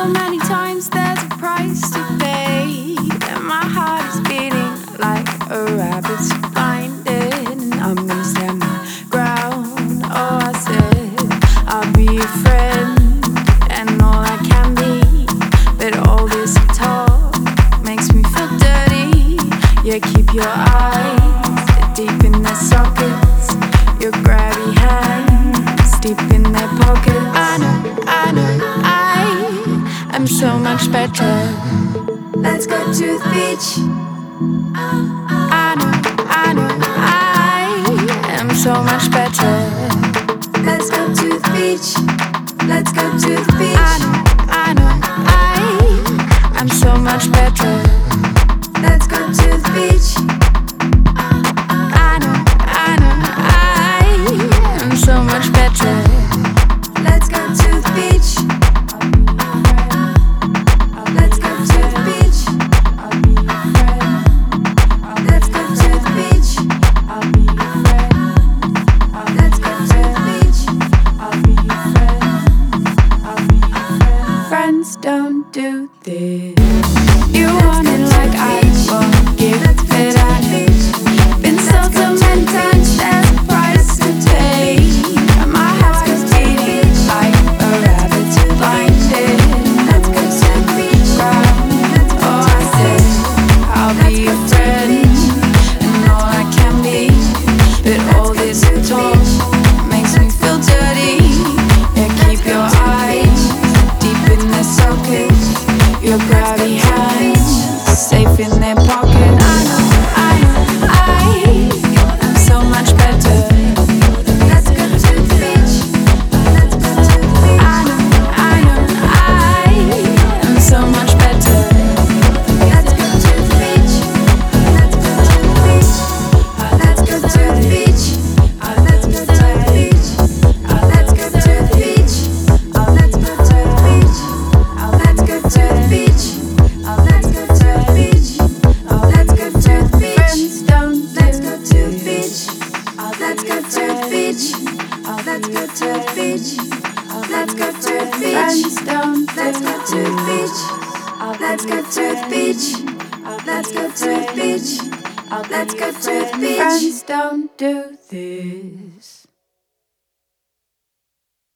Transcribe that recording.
so many times there's a price to pay, and my heart is beating like a rabbit's blinded. And I'm gonna stand my ground. Oh, I said I'll be a friend and all I can be, but all this talk makes me feel dirty. Yeah, keep your eyes deep in their sockets, your grabby hands deep in their pockets. I'm so much better. Let's go to the beach. I am so much better. Let's go to the beach. Let's go to the beach. I'm so much better. Let's go to the beach. I am so much better. Let's go to the beach. Let's go to the beach. Let's go to the beach. Let's go to the beach. Friends don't do this. You want it like I won't give it, but I've been so many times. There's a price to pay. My heart is beating like a rabbit's blinded. Let's go to the beach. Oh, I said I'll be a friend and all I can be, but all this talk makes me feel dirty. Yeah, keep your eyes deep in their sockets, your grabby hands safe in their pocket. I'm so much better. Let's go to the beach. Let's go to the beach. I'm so much better. Let's go to the beach. Let's go to the beach. Let's go to the beach. Let's go to the beach. Let's go to the beach. Let's go to the beach. Let's go to the beach. Let's go to the beach. Let's go to the beach. Friends don't. Let's go to the beach. Let's go to the beach. Let's go to the beach. Let's go to the beach. Friends don't. Let's go to the beach. Let's go to the beach. Let's go to the beach. Let's go to the beach. Friends don't do this.